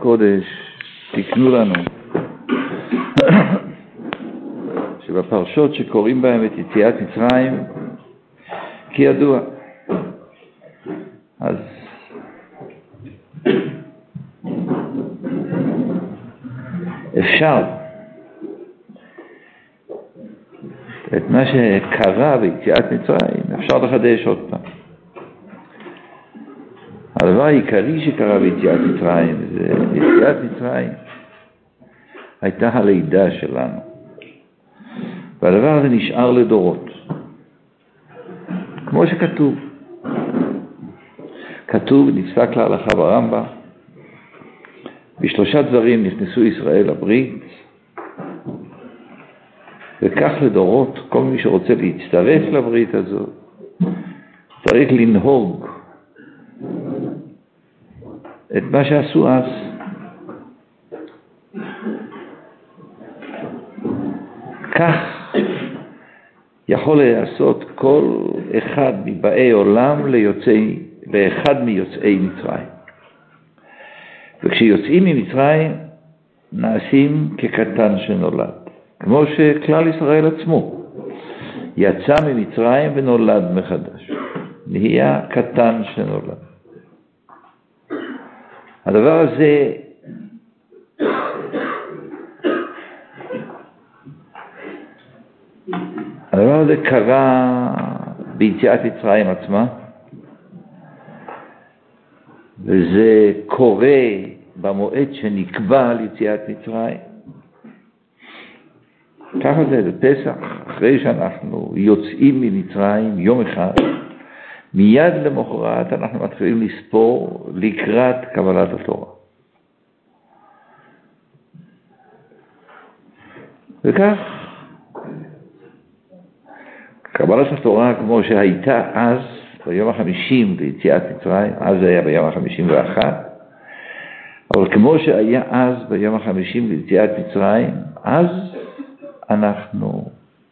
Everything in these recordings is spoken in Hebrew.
הקודש תקנו לנו שבפרשות שקוראים בהם את יציאת מצרים כידוע, אז אפשר את מה שקרה ביציאת מצרים אפשר לחדש עוד פעם. הדבר העיקרי שקרה ביציאת מצרים זה יציאת מצרים הייתה הלידה שלנו, והדבר הזה נשאר לדורות כמו שכתוב נפסק להלכה ברמב"ם, בשלושה דברים נכנסו ישראל לברית, וכך לדורות כל מי שרוצה להצטרף לברית הזאת צריך לנהוג את מה שעשו אז. כך יכול לעשות כל אחד מבאי עולם לאחד מיוצאי מצרים. וכשיוצאים ממצרים נעשים כקטן שנולד, כמו שכלל ישראל עצמו יצא ממצרים ונולד מחדש, נהיה קטן שנולד. הדבר הזה קרה ביציאת מצרים עצמה, וזה קורה במועד שנקבע על יציאת מצרים. ככה זה פסח, אחרי שאנחנו יוצאים ממצרים יום אחד, מיד למחרת אנחנו מתחילים לספור לקראת קבלת התורה. וכך קבלת התורה כמו שהייתה אז ביום ה-50 ביציאת מצרים, אז זה היה ביום ה-51, אבל כמו שהיה אז ביום ה-50 ביציאת מצרים, אז אנחנו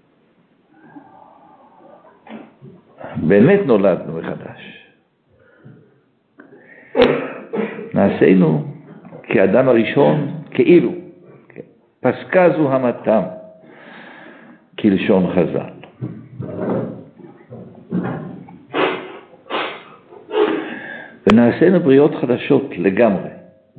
באמת נולדנו מחדש. נעשינו כאדם הראשון, כאילו פסקה זו המתם כלשון חז"ל. ונעשינו בריאות חדשות לגמרי.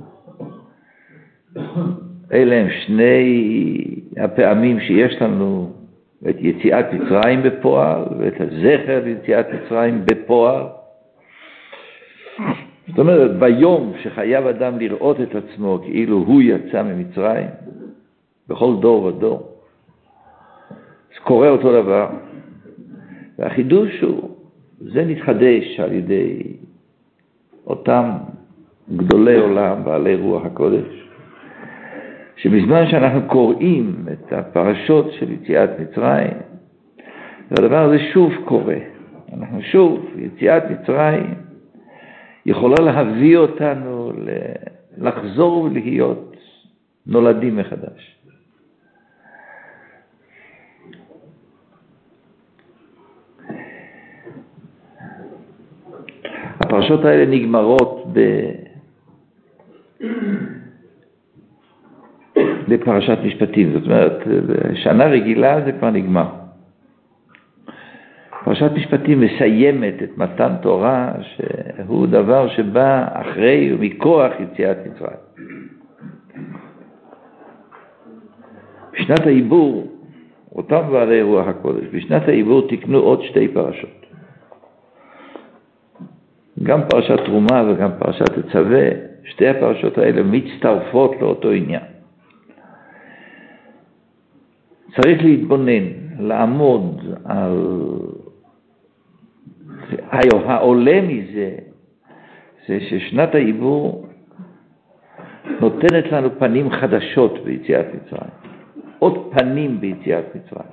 אלה הם שני הפעמים שיש לנו את יציאת מצרים בפועל ואת הזכר ליציאת מצרים בפועל. זאת אומרת, ביום שחייב אדם לראות את עצמו כאילו הוא יצא ממצרים, בכל דור ודור, אז קורה אותו דבר. והחידוש הוא, זה נתחדש על ידי אותם גדולי עולם, בעלי רוח הקודש, שבזמן שאנחנו קוראים את הפרשות של יציאת מצרים, והדבר הזה שוב קורה. אנחנו שוב, יציאת מצרים יכולה להביא אותנו לחזור ולהיות נולדים מחדש. הפרשות האלה נגמרות בפרשת משפטים, זאת אומרת, בשנה רגילה זה כבר נגמר. פרשת משפטים מסיימת את מתן תורה, שהוא דבר שבא אחרי ומכוח יציאת מצרים. בשנת העיבור, אותם בעלי רוח הקודש, בשנת העיבור תקנו עוד שתי פרשות. גם פרשת תרומה וגם פרשת תצווה, שתי הפרשות האלה מצטרפות לאותו עניין. צריך להתבונן, לעמוד על העולה מזה, זה ששנת העיבור נותנת לנו פנים חדשות ביציאת מצרים, עוד פנים ביציאת מצרים.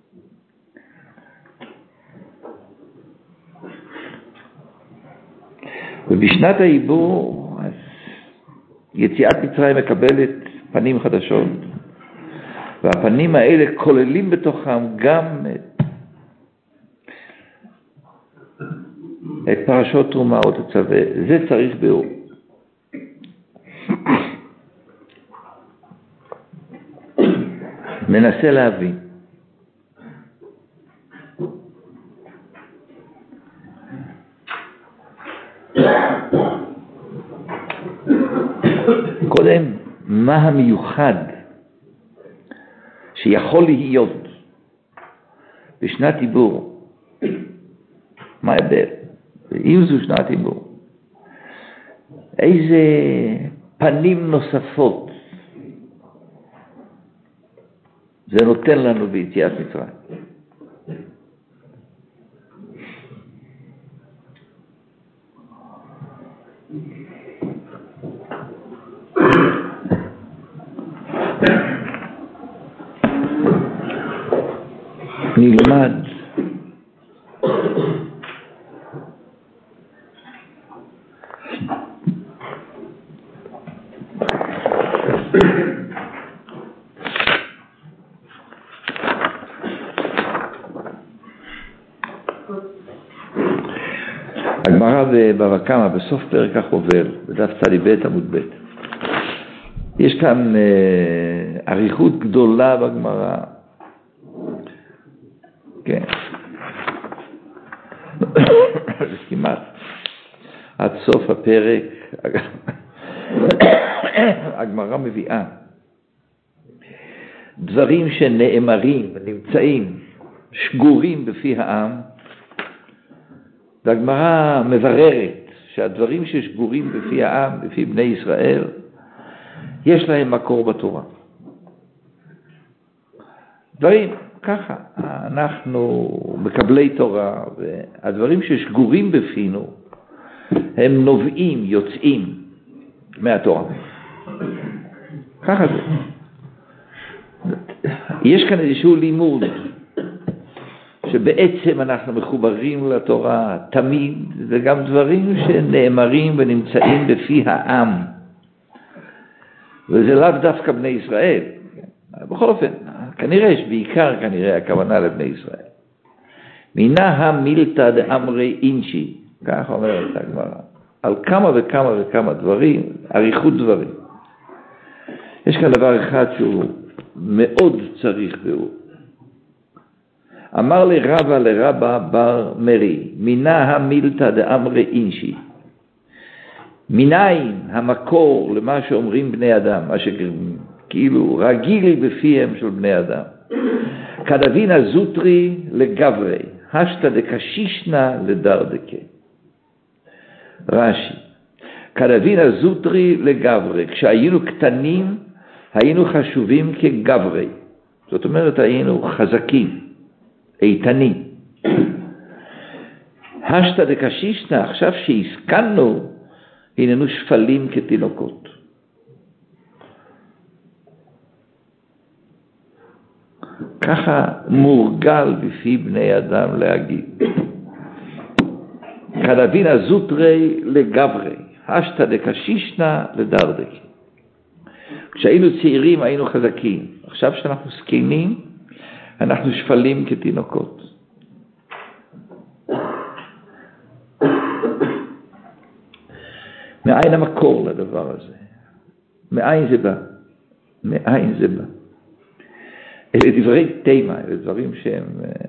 ובשנת העיבור אז יציאת מצרים מקבלת פנים חדשות, והפנים האלה כוללים בתוכם גם את פרשות תרומה או תצווה. זה צריך ביאור. ננסה להבין. קודם, מה המיוחד שיכול להיות בשנת עיבור? מה ההבדל? אם זו שנת עיבור, איזה פנים נוספות זה נותן לנו ביציאת מצרים? נלמד הגמרא בבבא קמא בסוף פרק החובל בדף צ"ב עמוד ב'. יש כאן אריכות גדולה בגמרא, כן, כמעט עד סוף הפרק הגמרא מביאה דברים שנאמרים ונמצאים שגורים בפי העם, והגמרא מבררת שהדברים ששגורים בפי העם, בפי בני ישראל, יש להם מקור בתורה. דברים ככה, אנחנו מקבלי תורה, והדברים ששגורים בפינו הם נובעים, יוצאים מהתורה. ככה זה. יש כאן איזשהו לימוד שבעצם אנחנו מחוברים לתורה תמיד, וגם דברים שנאמרים ונמצאים בפי העם, וזה לאו דווקא בני ישראל. בכל אופן, כנראה שבעיקר כנראה הכוונה לבני ישראל. מינה המילתא דאמרי אינשי, כך אומרת הגמרא, על כמה וכמה וכמה דברים, אריכות דברים. יש כאן דבר אחד שהוא מאוד צריך ביאור. אמר לרבא בר מרי, מינה המילתא דאמרי אינשי. מניין המקור למה שאומרים בני אדם, מה שכאילו רגיל בפיהם של בני אדם. כדבינה זוטרי לגברי, השתא דקשישנא לדרדקה. רש"י, כדבינה זוטרי לגברי, כשהיינו קטנים היינו חשובים כגברי, זאת אומרת היינו חזקים, איתנים. השתא דקשישנא, עכשיו שהסכנו, הננו שפלים כתינוקות. ככה מורגל בפי בני אדם להגיד. כדבינה זוטרי לגברי, השתא דקשישנא לדרדקה. כשהיינו צעירים היינו חזקים, עכשיו שאנחנו זקנים אנחנו שפלים כתינוקות. מאין המקור לדבר הזה? מאין זה בא? מאין זה בא? אלה דברי תימה, אלה דברים שהם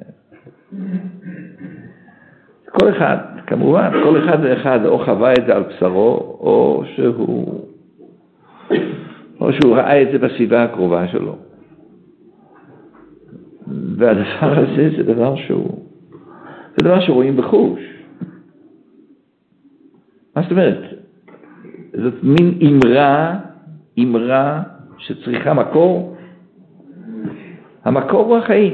כל אחד, כמובן, כל אחד ואחד או חווה את זה על בשרו, או שהוא ראה את זה בסביבה הקרובה שלו. והדבר הזה זה דבר שרואים בחוש. מה זאת אומרת? זאת מין אמרה שצריכה מקור. המקור הוא החיים.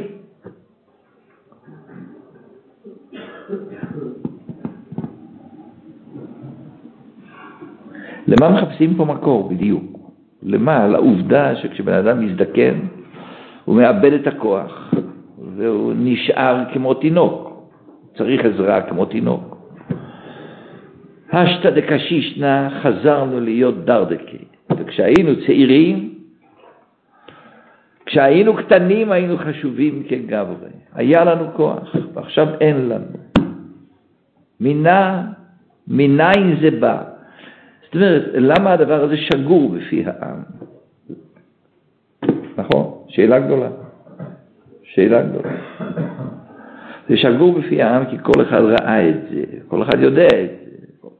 למה מחפשים פה מקור בדיוק? למה? לעובדה שכשבן אדם מזדקן הוא מאבד את הכוח והוא נשאר כמו תינוק, צריך עזרה כמו תינוק. השתא דקשישנא, חזרנו להיות דרדקה. וכשהיינו צעירים, כשהיינו קטנים היינו חשובים כגברי, היה לנו כוח ועכשיו אין לנו. מניין זה בא? זאת אומרת, למה הדבר הזה שגור בפי העם? נכון? שאלה גדולה. שאלה גדולה. זה שגור בפי העם כי כל אחד ראה את זה, כל אחד יודע את זה.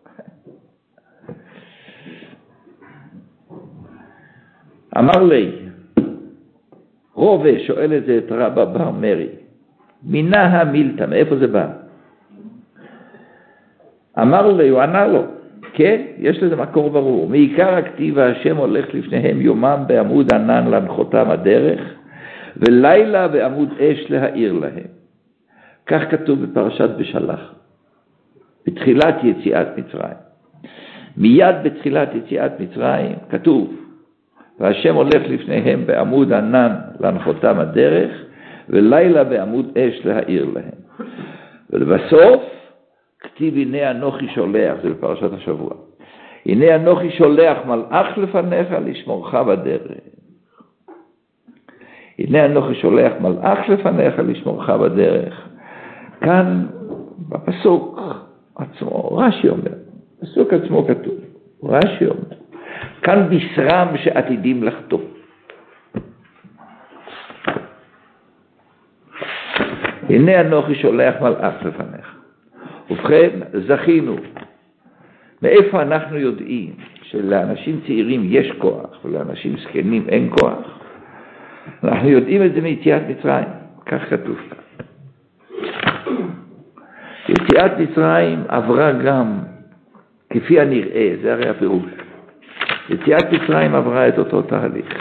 אמר לי, רובה שואל את זה את רבא בר מרי, מינה המילתא, מאיפה זה בא? אמר לי, הוא ענה לו, כן, יש לזה מקור ברור. מעיקר הכתיב השם הולך לפניהם יומם בעמוד ענן להנחותם הדרך, ולילה בעמוד אש להאיר להם. כך כתוב בפרשת בשלח, בתחילת יציאת מצרים. מיד בתחילת יציאת מצרים כתוב, והשם הולך לפניהם בעמוד ענן להנחותם הדרך, ולילה בעמוד אש להאיר להם. ולבסוף, כתיב הנה אנוכי שולח, זה בפרשת השבוע. הנה אנוכי שולח מלאך לפניך לשמורך בדרך. הנה אנוכי שולח מלאך לפניך לשמורך בדרך. כאן בפסוק עצמו, רש"י אומר, בפסוק עצמו כתוב, רש"י אומר, כאן בשרם שעתידים לחטוא. הנה אנוכי שולח מלאך לפניך. ובכן, זכינו. מאיפה אנחנו יודעים שלאנשים צעירים יש כוח ולאנשים זקנים אין כוח? אנחנו יודעים את זה מיציאת מצרים, כך כתוב. יציאת מצרים עברה גם, כפי הנראה, זה הרי הפירוש. יציאת מצרים עברה את אותו תהליך.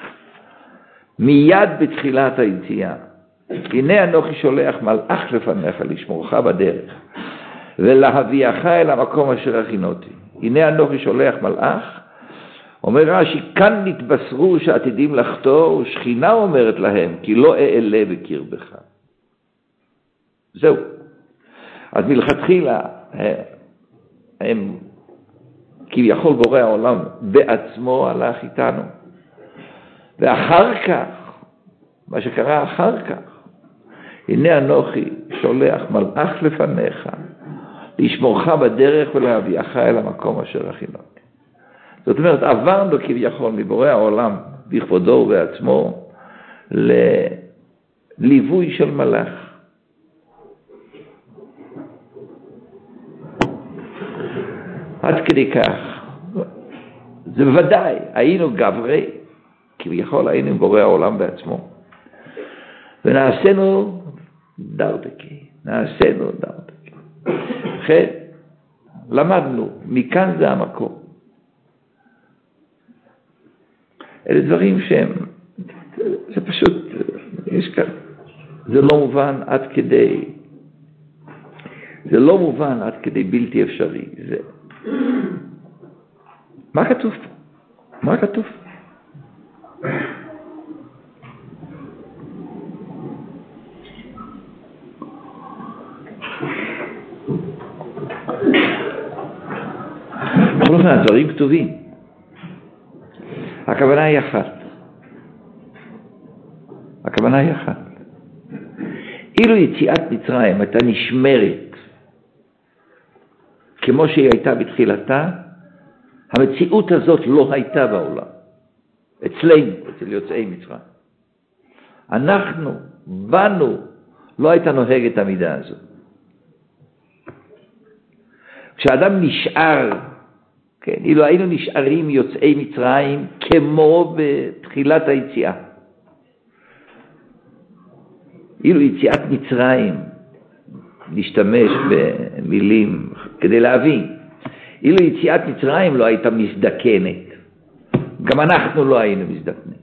מיד בתחילת היציאה, הנה אנוכי שולח מלאך לפניך לשמורך בדרך, ולהביאך אל המקום אשר הכינותי. הנה אנוכי שולח מלאך, אומר רש"י, כאן נתבשרו שעתידים לחטוא, ושכינה אומרת להם, כי לא אעלה בקרבך. זהו. אז מלכתחילה, הם כביכול בורא העולם בעצמו הלך איתנו. ואחר כך, מה שקרה אחר כך, הנה אנוכי שולח מלאך לפניך, לשמורך בדרך ולהביאך אל המקום אשר הכינותי. זאת אומרת, עברנו כביכול מבורא העולם בכבודו ובעצמו לליווי של מלאך. עד כדי כך, זה ודאי, היינו גברי, כביכול היינו עם בורא העולם בעצמו. ונעשינו דרדקי, אחרי, למדנו, מכאן זה המקום. אלה דברים שהם, זה פשוט, יש כאן, זה לא מובן עד כדי, בלתי אפשרי. זה, מה כתוב פה? מה כתוב? בכל אופן, הדברים כתובים. הכוונה היא אחת. אילו יציאת מצרים הייתה נשמרת כמו שהיא הייתה בתחילתה, המציאות הזאת לא הייתה בעולם. אצלנו, אצל יוצאי מצרים. אנחנו, בנו, לא הייתה נוהגת המידה הזאת. כשאדם נשאר, כן, אילו היינו נשארים יוצאי מצרים כמו בתחילת היציאה. אילו יציאת מצרים, נשתמש במילים כדי להבין, אילו יציאת מצרים לא הייתה מזדקנת, גם אנחנו לא היינו מזדקנים.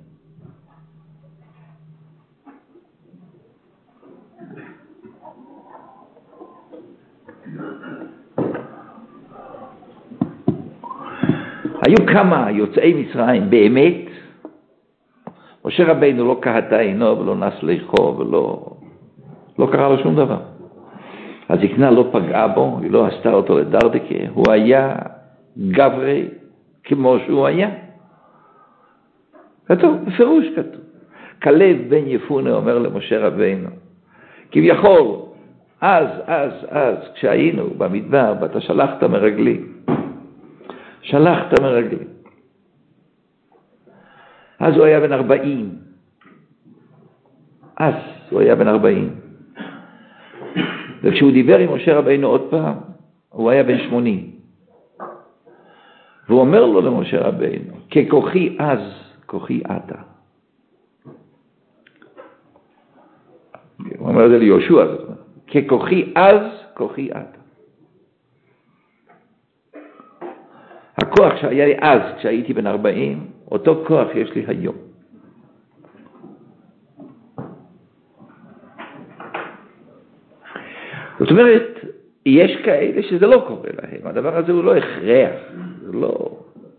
היו כמה יוצאי מצרים באמת, משה רבינו לא קהתה עינו ולא נס ליחו ולא קרה לו שום דבר. הזקנה לא פגעה בו, היא לא עשתה אותו לדרדקה, הוא היה גברי כמו שהוא היה. כתוב, בפירוש כתוב. כלב בן יפונה אומר למשה רבינו, כביכול, אז, כשהיינו במדבר, ואתה שלחת מרגלים. אז הוא היה בן 40. אז הוא היה בן 40. וכשהוא דיבר עם משה רבינו עוד פעם, הוא היה בן 80. והוא אומר לו למשה רבינו, ככוחי אז, כוחי אתה. הוא אומר את זה ליהושע, ככוחי אז, כוחי אתה. הכוח שהיה לי אז, כשהייתי בן 40, אותו כוח יש לי היום. זאת אומרת, יש כאלה שזה לא קורה להם. הדבר הזה הוא לא הכרח. זה לא...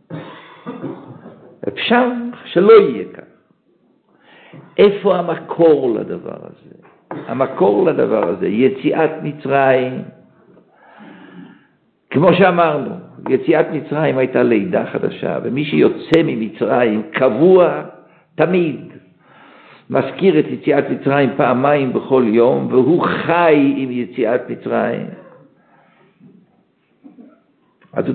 אפשר שלא יהיה כך. איפה המקור לדבר הזה? המקור לדבר הזה, יציאת מצרים. כמו שאמרנו, יציאת מצרים הייתה לידה חדשה, ומי שיוצא ממצרים קבוע תמיד. מזכיר את יציאת מצרים פעמיים בכל יום, והוא חי עם יציאת מצרים. אז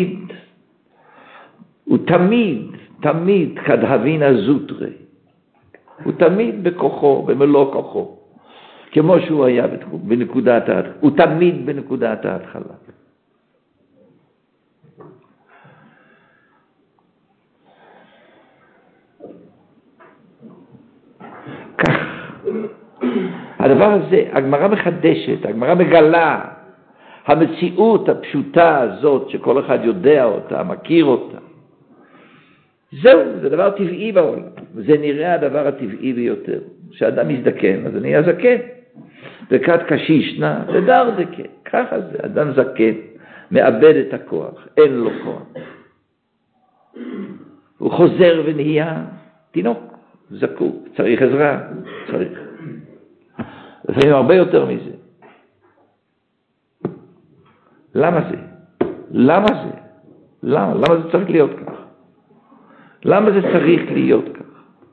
הוא תמיד כדהבינה זוטרי. הוא תמיד בכוחו, במלוא כוחו. כמו שהוא היה בנקודת ההתחלה. הוא תמיד בנקודת ההתחלה. כך. הדבר הזה, הגמרא מחדשת, הגמרא מגלה, המציאות הפשוטה הזאת שכל אחד יודע אותה, מכיר אותה. זהו, זה דבר טבעי בעולם. זה נראה הדבר הטבעי ביותר. כשאדם מזדקן, אז אני אהיה זקן. וכת קשישנה, זה דרדקה. ככה זה, אדם זקן, מאבד את הכוח, אין לו כוח. הוא חוזר ונהיה תינוק, זקוק, צריך עזרה, צריך. לפעמים הרבה יותר מזה. למה זה? למה זה צריך להיות כך? למה זה צריך להיות כך?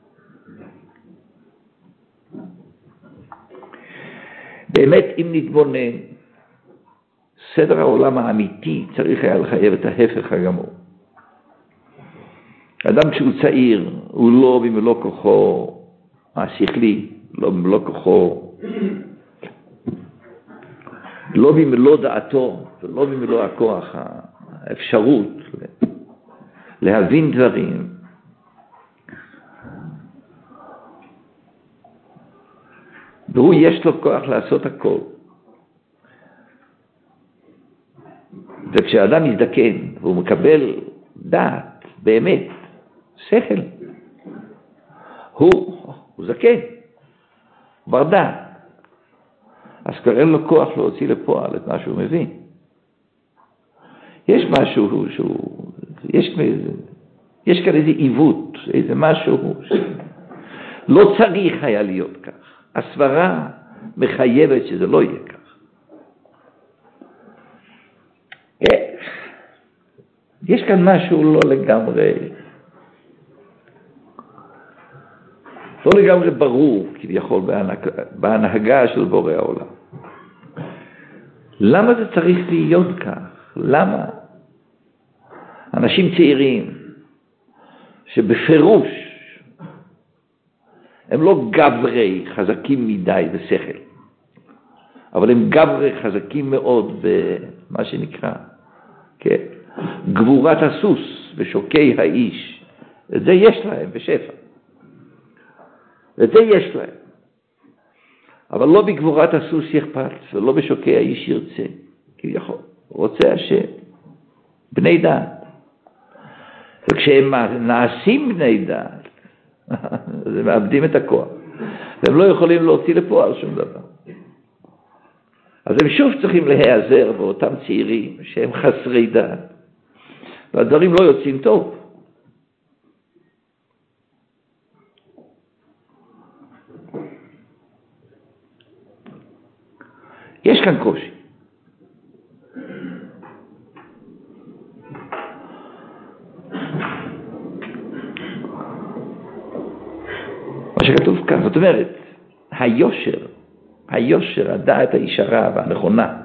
באמת, אם נתבונן, סדר העולם האמיתי צריך היה לחייב את ההפך הגמור. אדם כשהוא צעיר, הוא לא במלוא כוחו השכלי, לא במלוא כוחו, לא במלוא דעתו, ולא במלוא הכוח, האפשרות להבין דברים. והוא יש לו כוח לעשות הכל. וכשאדם מזדקן, והוא מקבל דעת, באמת, שכל, הוא זקן, בר דעת. אז כבר אין לו כוח להוציא לפועל את מה שהוא מבין. יש משהו יש כאן איזה עיוות, איזה משהו לא צריך היה להיות כך. הסברה מחייבת שזה לא יהיה כך. יש כאן משהו לא לגמרי ברור, כביכול, בהנהגה של בורא העולם. למה זה צריך להיות כך? למה? אנשים צעירים, שבפירוש, הם לא גברי חזקים מדי בשכל, אבל הם גברי חזקים מאוד במה שנקרא, כן, גבורת הסוס ושוקי האיש. את זה יש להם בשפע. את זה יש להם. אבל לא בגבורת הסוס יחפץ, ולא בשוקי האיש ירצה. כביכול, רוצה השם. בני דעת. וכשהם נעשים בני דעת, אז הם מאבדים את הכוח. והם לא יכולים להוציא לפועל שום דבר. אז הם שוב צריכים להיעזר באותם צעירים שהם חסרי דעת. והדברים לא יוצאים טוב. יש כאן קושי. מה שכתוב כאן, זאת אומרת, היושר, הדעת הישרה והנכונה,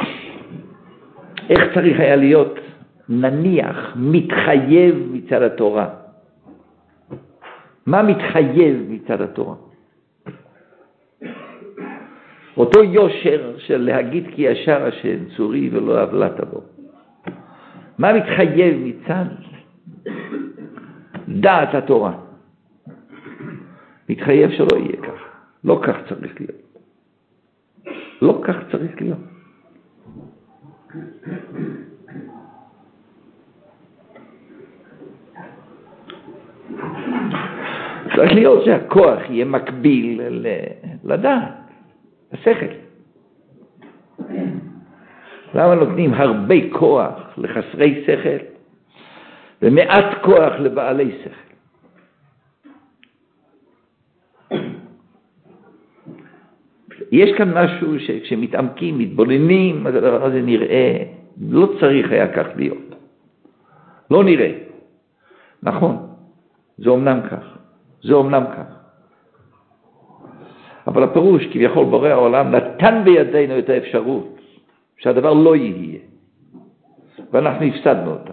איך צריך היה להיות נניח מתחייב מצד התורה? מה מתחייב מצד התורה? אותו יושר של להגיד כי ישר השם צורי ולא עוולת בו. מה מתחייב מצד דעת התורה? מתחייב שלא יהיה כך. לא כך צריך להיות. לא כך צריך להיות. צריך להיות שהכוח יהיה מקביל לדעת, השכל. למה נותנים הרבה כוח לחסרי שכל ומעט כוח לבעלי שכל? יש כאן משהו שכשמתעמקים, מתבוננים, הדבר הזה נראה, לא צריך היה כך להיות. לא נראה. נכון, זה אומנם כך. זה אומנם כך. אבל הפירוש, כביכול בורא העולם, נתן בידינו את האפשרות שהדבר לא יהיה. ואנחנו הפסדנו אותה.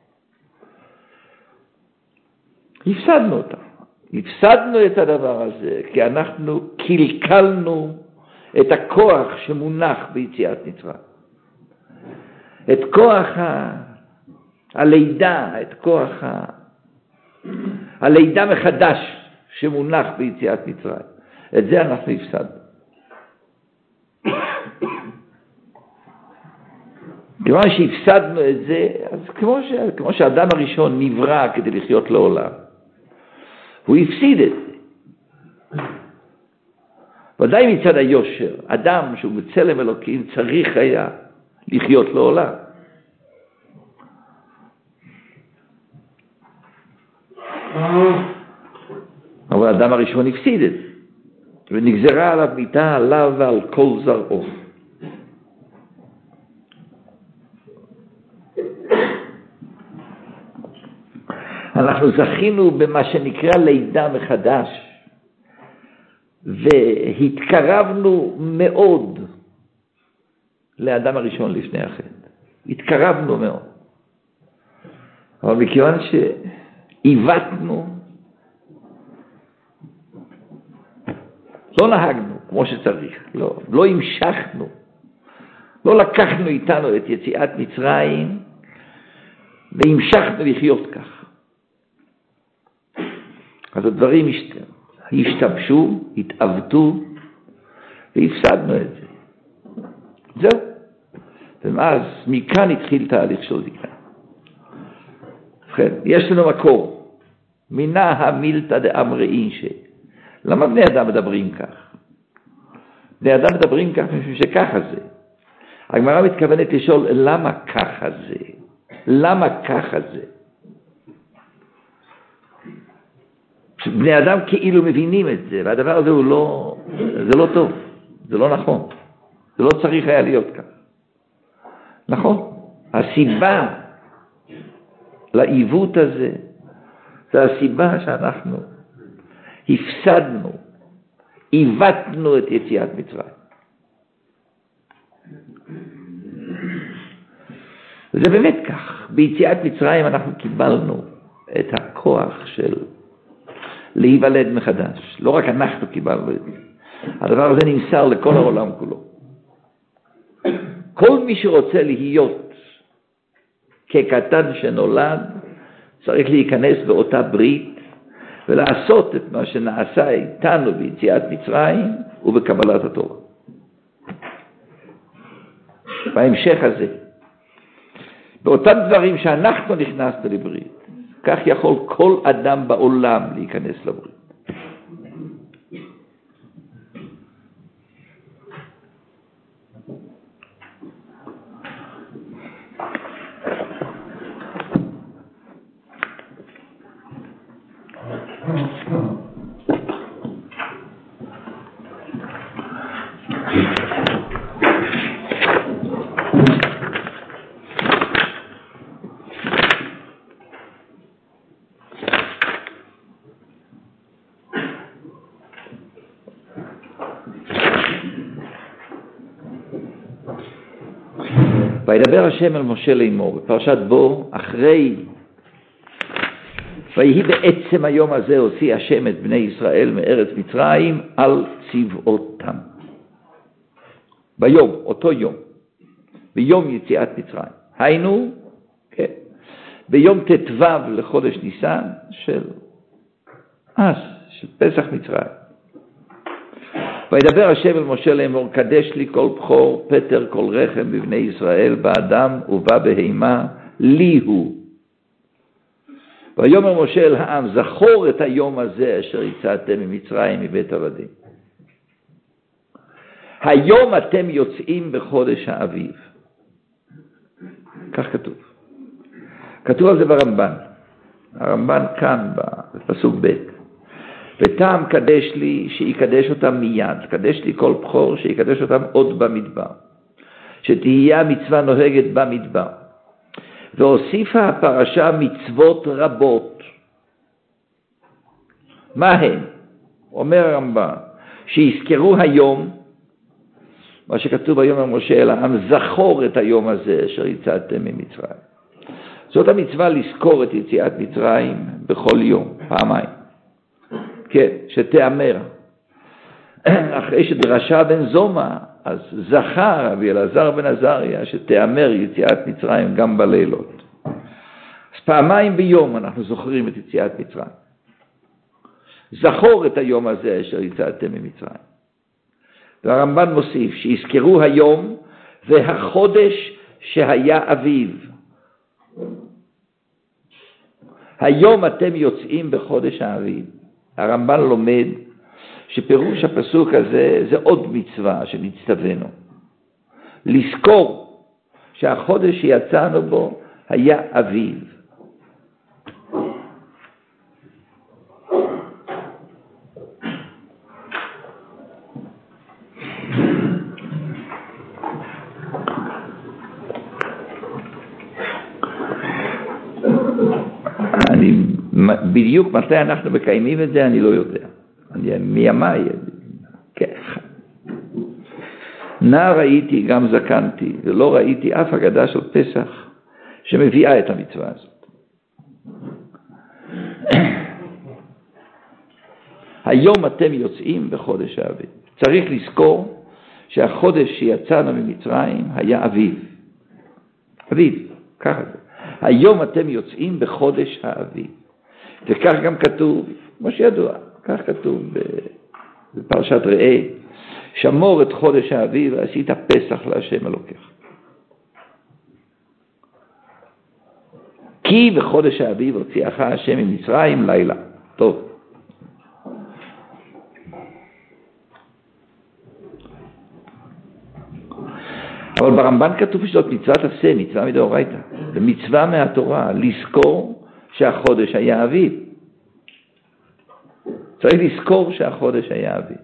הפסדנו אותה. הפסדנו את הדבר הזה, כי אנחנו קלקלנו את הכוח שמונח ביציאת מצרים. את כוח הלידה, את כוח הלידה מחדש שמונח ביציאת מצרים. את זה אנחנו הפסדנו. כיוון שהפסדנו את זה, אז כמו שהאדם הראשון נברא כדי לחיות לעולם, הוא הפסיד את זה. ודאי מצד היושר, אדם שהוא בצלם אלוקים צריך היה לחיות לעולם. אבל האדם הראשון הפסיד את זה, ונגזרה עליו מיתה עליו ועל כל זרעו. אנחנו זכינו במה שנקרא לידה מחדש, והתקרבנו מאוד לאדם הראשון לפני החטא. התקרבנו מאוד. אבל מכיוון שעיוותנו, לא נהגנו כמו שצריך, לא המשכנו, לא לקחנו איתנו את יציאת מצרים, והמשכנו לחיות כך. אז הדברים השתבשו, התעוותו, והפסדנו את זה. זהו. ואז מכאן התחיל תהליך של זקנה. יש לנו מקור. מינה המילתא דאמרי ש. למה בני אדם מדברים כך? בני אדם מדברים כך משום שככה זה. הגמרא מתכוונת לשאול למה ככה זה? למה ככה זה? בני אדם כאילו מבינים את זה, והדבר הזה זה לא טוב, זה לא נכון, זה לא צריך היה להיות כך. נכון, הסיבה לעיוות הזה, זה הסיבה שאנחנו הפסדנו, עיוותנו את יציאת מצרים. זה באמת כך, ביציאת מצרים אנחנו קיבלנו את הכוח של להיוולד מחדש. לא רק אנחנו קיבלנו את זה. הדבר הזה נמסר לכל העולם כולו. כל מי שרוצה להיות כקטן שנולד, צריך להיכנס באותה ברית, ולעשות את מה שנעשה איתנו ביציאת מצרים, ובקבלת התורה. בהמשך הזה, באותם דברים שאנחנו נכנסנו לברית, כך יכול כל אדם בעולם להיכנס לברית. וידבר השם אל משה לאמור, בפרשת בו, אחרי, ויהי בעצם היום הזה הוציא השם את בני ישראל מארץ מצרים על צבאותם. ביום, אותו יום, ביום יציאת מצרים. היינו, כן, ביום תתוו לחודש ניסן של פסח מצרים. וידבר השם אל משה לאמור, קדש לי כל בכור, פטר כל רחם בבני ישראל, באדם ובא בהימה, לי הוא. ויאמר משה אל העם, זכור את היום הזה אשר יצאתם ממצרים מבית עבדים. היום אתם יוצאים בחודש האביב. כך כתוב. כתוב על זה ברמב"ן. הרמב"ן כאן בפסוק ב'. וטעם קדש לי שיקדש אותם מיד. קדש לי כל בכור שיקדש אותם עוד במדבר. שתהיה המצווה נוהגת במדבר. והוסיפה הפרשה מצוות רבות. מה הם? אומר הרמב"ן, שיזכרו היום, מה שכתוב ביום משה אל העם, זכור את היום הזה אשר יצאתם ממצרים. זאת המצווה לזכור את יציאת מצרים בכל יום, פעמיים. כן, שתאמר. אחרי שדרשה בן זומא, אז זכר רבי אלעזר בן עזריה שתאמר יציאת מצרים גם בלילות. אז פעמיים ביום אנחנו זוכרים את יציאת מצרים. זכור את היום הזה אשר יצאתם ממצרים. והרמב"ן מוסיף שיזכרו היום והחודש שהיה אביב. היום אתם יוצאים בחודש האביב. הרמב"ן לומד שפירוש הפסוק הזה זה עוד מצווה שנצטווינו. לזכור שהחודש שיצאנו בו היה אביב. בדיוק מתי אנחנו מקיימים את זה אני לא יודע. מימי, כן. נער ראיתי גם זקנתי, ולא ראיתי אף אגדה של פסח שמביאה את המצווה הזאת. היום אתם יוצאים בחודש האביב. צריך לזכור שהחודש שיצאנו ממצרים היה אביב. אביב, ככה זה. היום אתם יוצאים בחודש האביב. וכך גם כתוב, כמו שידוע, כך כתוב בפרשת ראה, שמור את חודש האביב ועשית פסח להשם אלוקיך. כי בחודש האביב הוציאך השם ממצרים לילה. טוב. אבל ברמב"ן כתוב שזאת מצוות עשה, מצווה מדאורייתא. זה מצווה מהתורה, לזכור שהחודש היה אביב. צריך לזכור שהחודש היה אביב.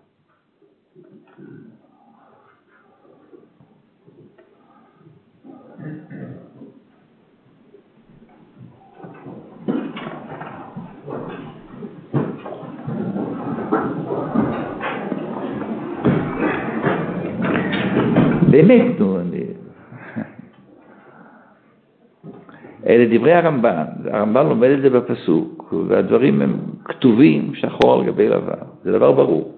באמת, אלה דברי הרמב"ן. הרמב"ן לומד את זה בפסוק, והדברים הם כתובים שחור על גבי לבן. זה דבר ברור.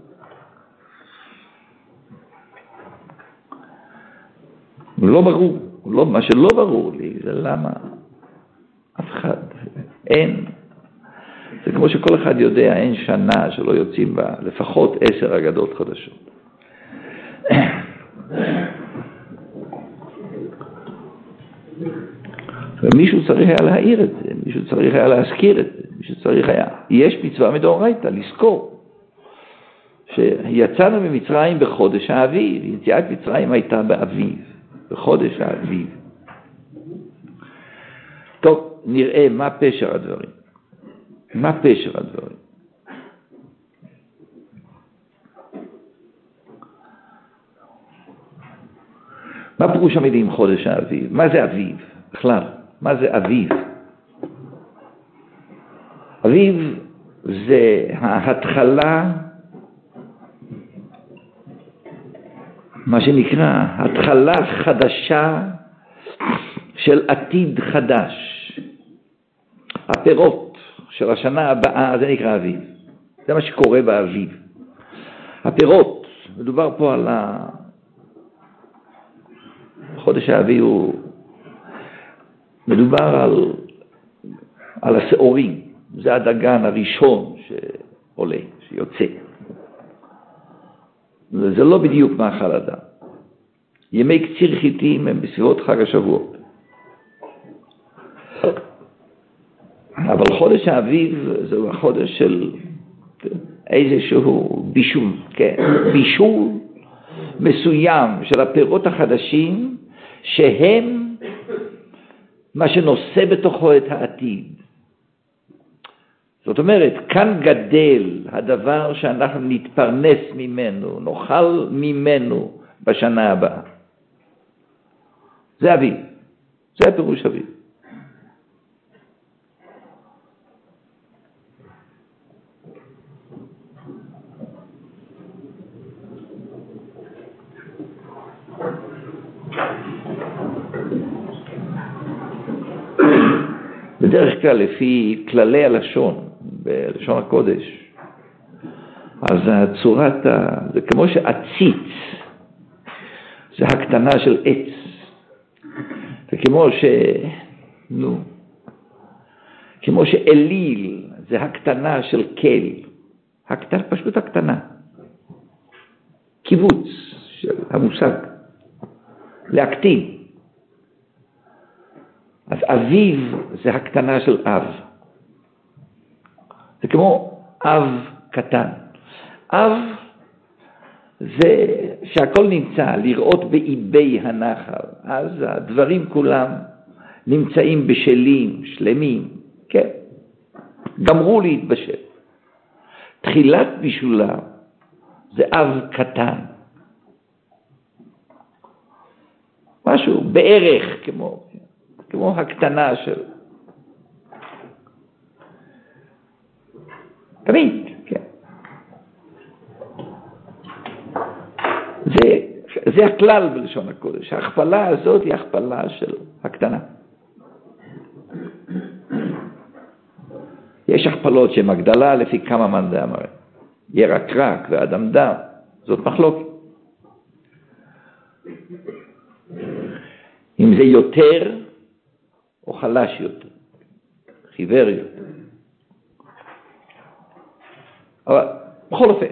לא ברור. מה שלא ברור לי זה למה אף אחד, אין. זה כמו שכל אחד יודע, אין שנה שלא יוצאים בה לפחות 10 אגדות חדשות. ומישהו צריך היה להעיר את זה, מישהו צריך היה להזכיר את זה, מישהו צריך היה. יש מצווה מדאורייתא, לזכור שיצאנו ממצרים בחודש האביב. יציאת מצרים הייתה באביב, בחודש האביב. טוב, נראה מה פשר הדברים. מה פשר הדברים? מה פירוש המילים חודש האביב? מה זה אביב? בכלל, מה זה אביב? אביב זה ההתחלה, מה שנקרא, התחלה חדשה של עתיד חדש. הפירות של השנה הבאה, זה נקרא אביב. זה מה שקורה באביב. הפירות, מדובר פה חודש האביב הוא מדובר על השעורים, זה הדגן הראשון שעולה, שיוצא. זה לא בדיוק מאכל אדם. ימי קציר חיטים הם בסביבות חג השבועות. אבל חודש האביב זהו החודש של איזשהו בישול, כן, בישול מסוים של הפירות החדשים, שהם מה שנושא בתוכו את העתיד. זאת אומרת, כאן גדל הדבר שאנחנו נתפרנס ממנו, נאכל ממנו בשנה הבאה. זה אביב, זה הפירוש אביב. בדרך כלל לפי כללי הלשון, בלשון הקודש, אז זה כמו שעציץ, זה הקטנה של עץ, וכמו כמו שאליל, זה הקטנה של כל, פשוט הקטנה, קיבוץ של המושג, להקטין. אז אביב זה הקטנה של אב. זה כמו אב קטן. אב זה שהכל נמצא, לראות באיבי הנחל. אז הדברים כולם נמצאים בשלים, שלמים. כן, גמרו להתבשל. תחילת בישולה זה אב קטן. משהו בערך כמו הקטנה של... תמיד, כן. זה הכלל בלשון הקודש. ההכפלה הזאת היא הכפלה של הקטנה. יש הכפלות שהן הגדלה לפי כמה מן דאמר. ירקרק ואדמדם, זאת מחלוקת. אם זה יותר או חלש יותר, חיוור יותר. אבל בכל אופן,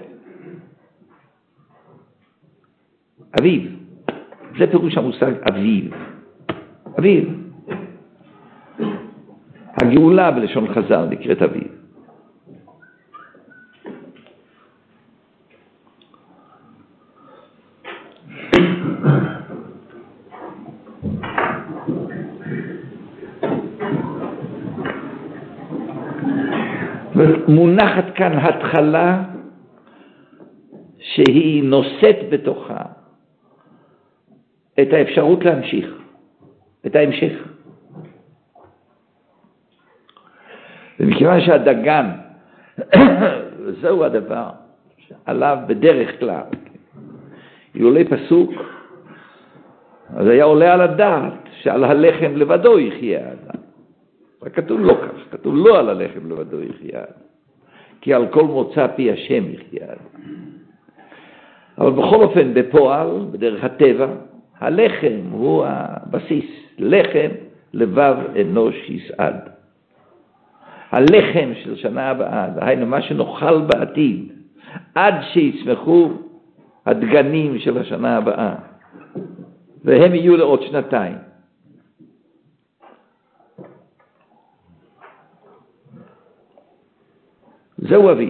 אביב, זה פירוש המושג אביב. אביב. הגאולה בלשון חז"ל נקראת אביב. מונחת כאן התחלה שהיא נושאת בתוכה את האפשרות להמשיך, את ההמשך. ומכיוון שהדגן, זהו הדבר עליו בדרך כלל, אילולא פסוק, אז היה עולה על הדעת שעל הלחם לבדו יחיה האדם. כתוב לא כך, כתוב לא על הלחם לבדו יחיה האדם, כי על כל מוצא פי השם יחיה האדם. אבל בכל אופן בפועל, בדרך הטבע, הלחם הוא הבסיס. לחם לבב אנוש יסעד. הלחם של שנה הבאה, היינו מה שנאכל בעתיד, עד שיצמחו הדגנים של השנה הבאה, והם יהיו לעוד שנתיים. זהו אביב.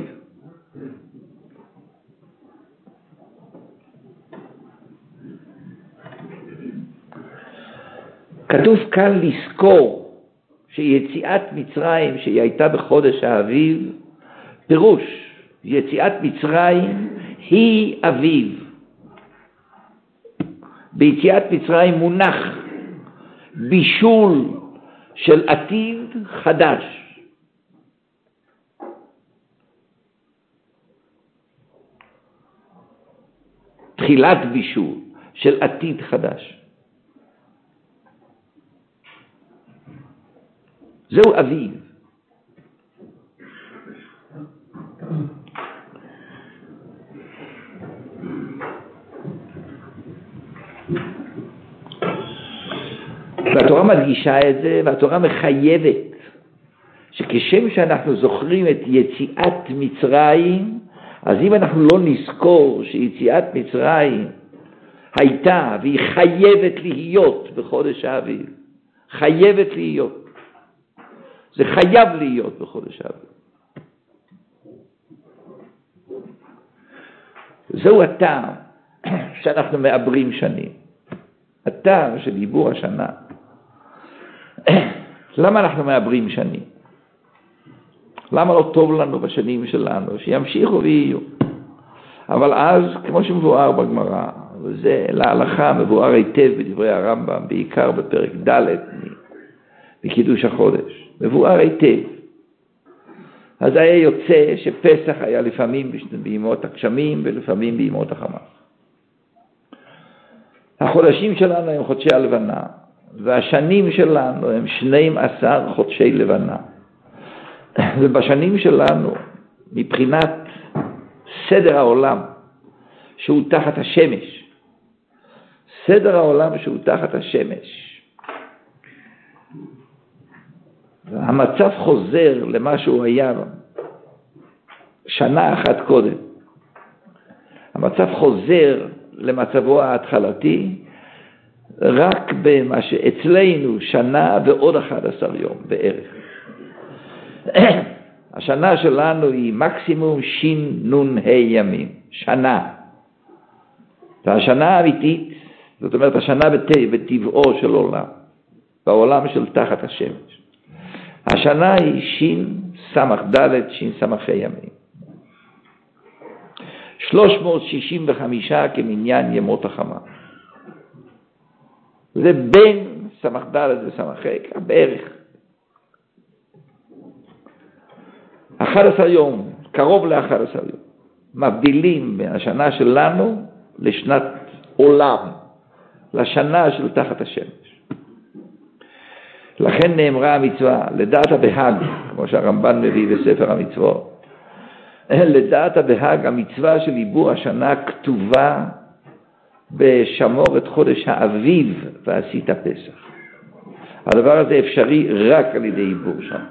כתוב כאן לזכור שיציאת מצרים שהיא הייתה בחודש האביב, פירוש יציאת מצרים היא אביב. ביציאת מצרים מונח בישול של עתיד חדש. תחילת בישול של עתיד חדש. זהו אביב. והתורה מדגישה את זה, והתורה מחייבת שכשם שאנחנו זוכרים את יציאת מצרים, אז אם אנחנו לא נזכור שיציאת מצרים הייתה והיא חייבת להיות בחודש האביב, חייבת להיות, זה חייב להיות בחודש האביב. זהו הטעם שאנחנו מעברים שנים, הטעם של עיבור השנה. למה אנחנו מעברים שנים? למה לא טוב לנו בשנים שלנו? שימשיכו ויהיו. אבל אז, כמו שמבואר בגמרא, וזה להלכה מבואר היטב בדברי הרמב"ם, בעיקר בפרק ד' בקידוש החודש, מבואר היטב. אז היה יוצא שפסח היה לפעמים בימות הגשמים ולפעמים בימות החמה. החודשים שלנו הם חודשי הלבנה, והשנים שלנו הם 12 חודשי לבנה. ובשנים שלנו, מבחינת סדר העולם שהוא תחת השמש, סדר העולם שהוא תחת השמש, המצב חוזר למה שהוא היה שנה אחת קודם. המצב חוזר למצבו ההתחלתי רק במה שאצלנו שנה ועוד 11 יום בערך. השנה שלנו היא מקסימום ש"נ ימים, שנה. והשנה האמיתית, זאת אומרת השנה בטבעו של עולם, בעולם של תחת השמש. השנה היא ש"ס"ד, ש"ס"ה ימים. 365 כמניין ימות החמה. זה בין ס"ד וס"ח, בערך. 11 יום, קרוב ל-11 יום, מבדילים בין השנה שלנו לשנת עולם, לשנה של תחת השמש. לכן נאמרה המצווה, לדעת הבהג, כמו שהרמב"ן מביא בספר המצוות, לדעת הבהג, המצווה של עיבור השנה כתובה בשמור את חודש האביב ועשית פסח. הדבר הזה אפשרי רק על ידי עיבור שנה.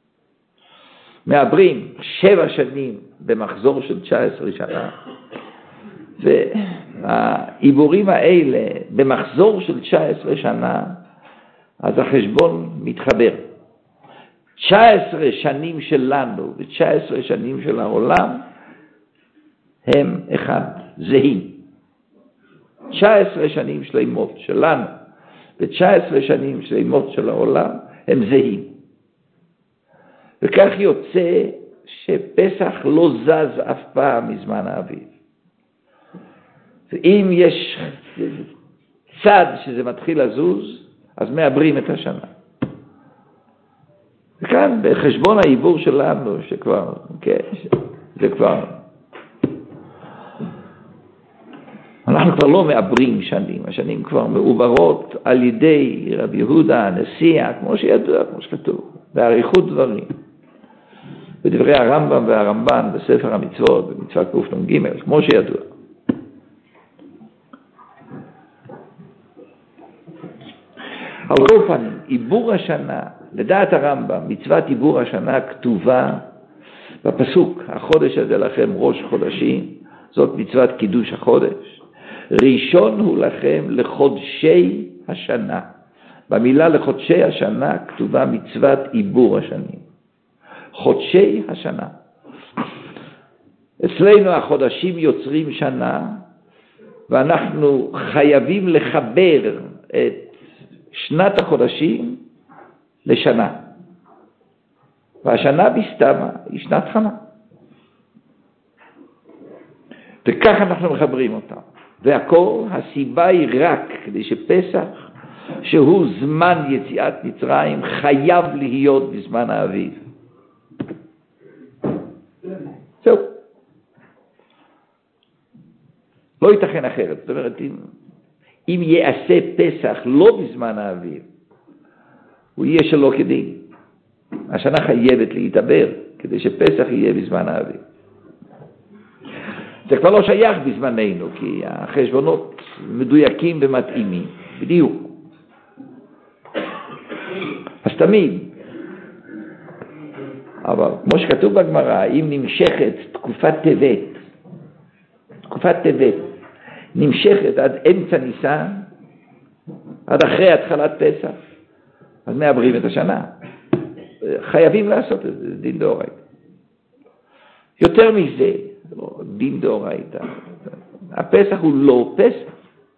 מעברים 7 שנים במחזור של 19 שנה, והעיבורים האלה במחזור של 19 שנה, אז החשבון מתחבר. 19 שנים שלנו ו19 שנים של העולם הם אחד, זהים. 19 שנים שלמות שלנו ו19 שנים שלמות של העולם הם זהים. וכך יוצא שפסח לא זז אף פעם מזמן האביב. ואם יש צד שזה מתחיל לזוז, אז מעברים את השנה. וכאן בחשבון העיבור שלנו, שכבר, כן, זה כבר, אנחנו כבר לא מעברים שנים, השנים כבר מעוברות על ידי רבי יהודה הנשיאה, כמו שידוע, כמו שכתוב, בעריכות דברים. בדברי הרמב"ם והרמב"ן בספר המצוות, במצוות קנ"ג, כמו שידוע. על כל פנים, עיבור השנה, לדעת הרמב"ם, מצוות עיבור השנה כתובה בפסוק, החודש הזה לכם ראש חודשים, זאת מצוות קידוש החודש. ראשון הוא לכם לחודשי השנה. במילה לחודשי השנה כתובה מצוות עיבור השנים. חודשי השנה. אצלנו החודשים יוצרים שנה, ואנחנו חייבים לחבר את שנת החודשים לשנה. והשנה בסתמה היא שנת חמה. וכך אנחנו מחברים אותה. והכל הסיבה היא רק כדי שפסח, שהוא זמן יציאת מצרים, חייב להיות בזמן האביב. זהו. לא ייתכן אחרת. זאת אומרת, אם יעשה פסח לא בזמן האביב, הוא יהיה שלא כדין. השנה חייבת להתעבר כדי שפסח יהיה בזמן האביב. זה כבר לא שייך בזמננו, כי החשבונות מדויקים ומתאימים, בדיוק. אז תמיד. אבל כמו שכתוב בגמרא, אם נמשכת תקופת טבת נמשכת עד אמצע ניסן, עד אחרי התחלת פסח, אז מעברים את השנה. חייבים לעשות את זה, דין דאורייתא. יותר מזה, דין דאורייתא. הפסח הוא לא פסח.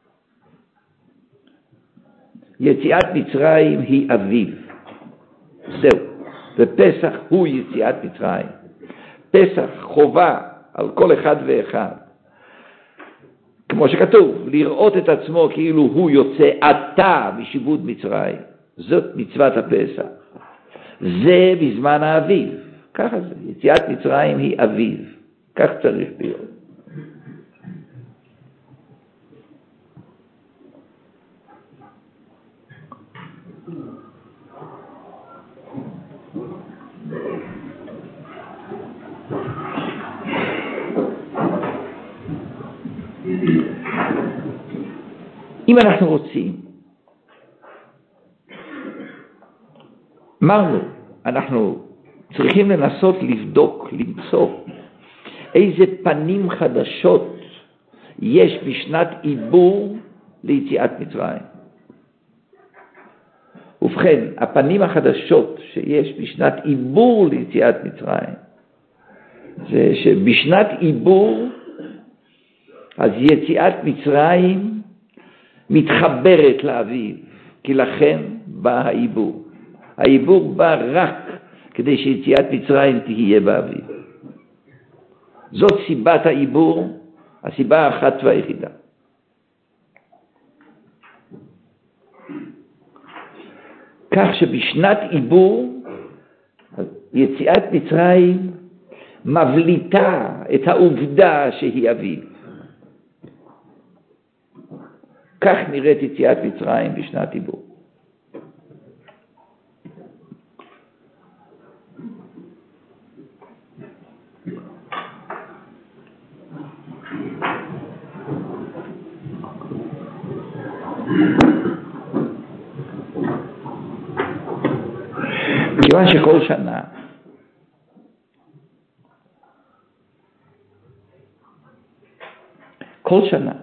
יציאת מצרים היא אביב. זהו. ופסח הוא יציאת מצרים. פסח חובה על כל אחד ואחד. כמו שכתוב, לראות את עצמו כאילו הוא יוצא עתה משיבוד מצרים. זאת מצוות הפסח. זה בזמן האביב. ככה זה. יציאת מצרים היא אביב. כך צריך להיות. אם אנחנו רוצים, אמרנו, אנחנו צריכים לנסות לבדוק, למצוא איזה פנים חדשות יש בשנת עיבור ליציאת מצרים. ובכן, הפנים החדשות שיש בשנת עיבור ליציאת מצרים, זה שבשנת עיבור, אז יציאת מצרים מתחברת לאביב, כי לכן בא העיבור. העיבור בא רק כדי שיציאת מצרים תהיה באביב. זאת סיבת העיבור, הסיבה האחת והיחידה. כך שבשנת עיבור, יציאת מצרים מבליטה את העובדה שהיא אביב. כך נראית יציאת מצרים בשנת עיבור. כיוון שכל שנה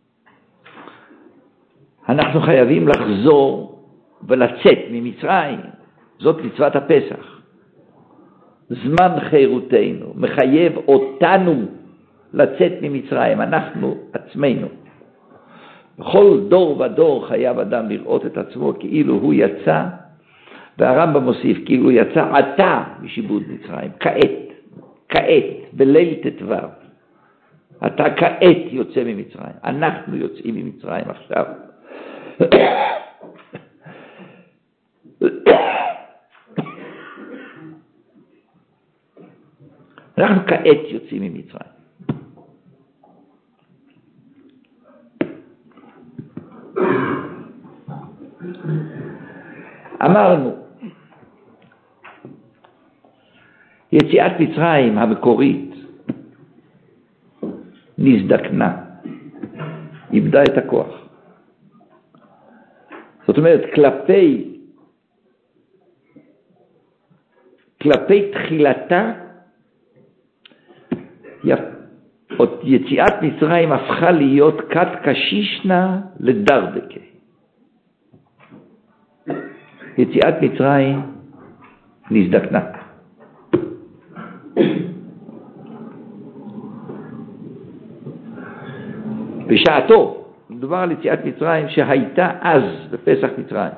אנחנו חייבים לחזור ולצאת ממצרים. זאת מצוות הפסח. זמן חירותנו מחייב אותנו לצאת ממצרים, אנחנו עצמנו. בכל דור ודור חייב אדם לראות את עצמו כאילו הוא יצא, והרמב"ם מוסיף כאילו יצא עתה משיבוד מצרים, כעת, בליל ט"ו. אתה כעת יוצא ממצרים, אנחנו יוצאים ממצרים עכשיו. אנחנו כעת יוצאים ממצרים. אמרנו, יציאת מצרים המקורית נזדקנה, איבדה את הכוח. זאת אומרת, כלפי תחילתה, יציאת מצרים הפכה להיות כת קשישנה לדרדקה. יציאת מצרים נזדקנה. בשעתו, מדובר על יציאת מצרים שהייתה אז בפסח מצרים.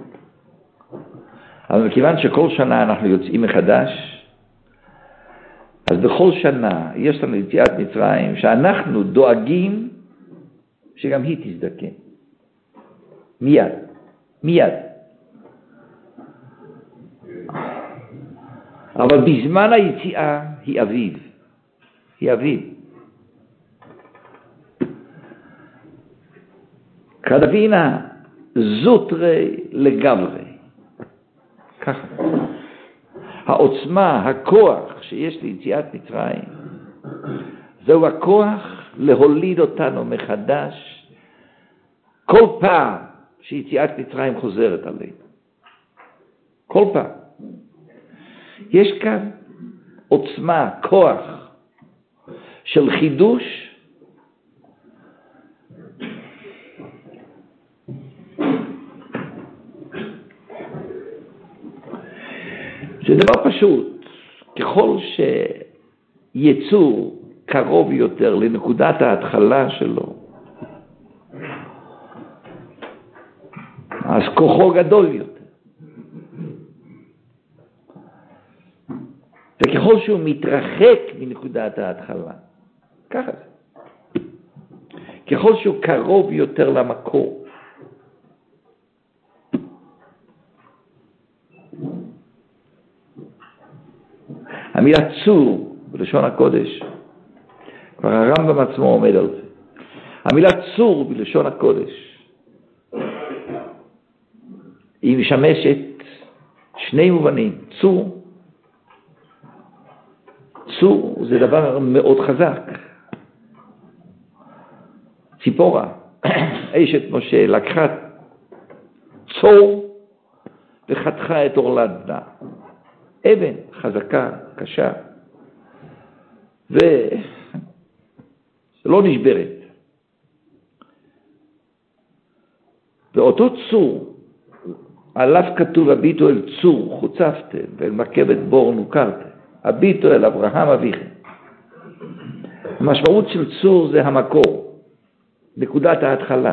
אבל מכיוון שכל שנה אנחנו יוצאים מחדש, אז בכל שנה יש לנו יציאת מצרים שאנחנו דואגים שגם היא תזדקן. מיד. אבל בזמן היציאה היא אביב. כדבינה זוטרי לגמרי. ככה. העוצמה, הכוח שיש ליציאת מצרים, זהו הכוח להוליד אותנו מחדש כל פעם שיציאת מצרים חוזרת עלינו. כל פעם. יש כאן עוצמה, כוח של חידוש, זה דבר פשוט. ככל שיצור קרוב יותר לנקודת ההתחלה שלו, אז כוחו גדול יותר. וככל שהוא מתרחק מנקודת ההתחלה, ככה זה. ככל שהוא קרוב יותר למקור, המילה צור בלשון הקודש, כבר הרמב"ם עצמו עומד על זה. המילה צור בלשון הקודש היא משמשת שני מובנים. צור זה דבר מאוד חזק. ציפורה, אשת משה, לקחה צור וחתכה את עורלת בנה. אבן חזקה, קשה, ולא נשברת. ואותו צור, עליו כתוב, הביטו אל צור חוצפתם, ואל מכבת בור נוכרתם. הביטו אל אברהם אביכם. המשמעות של צור זה המקור, נקודת ההתחלה.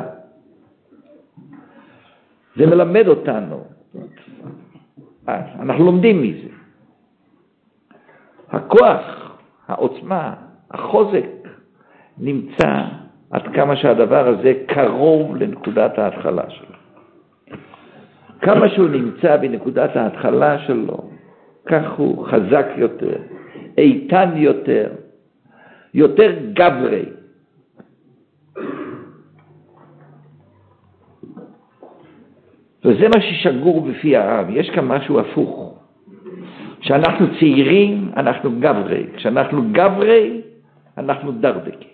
זה מלמד אותנו, אנחנו לומדים מזה. הכוח, העוצמה, החוזק נמצא עד כמה שהדבר הזה קרוב לנקודת ההתחלה שלו. כמה שהוא נמצא בנקודת ההתחלה שלו, כך הוא חזק יותר, איתן יותר, יותר גברי. וזה מה ששגור בפי העם. יש כאן משהו הפוך. כשאנחנו צעירים, אנחנו גברי. כשאנחנו גברי, אנחנו דרדקי.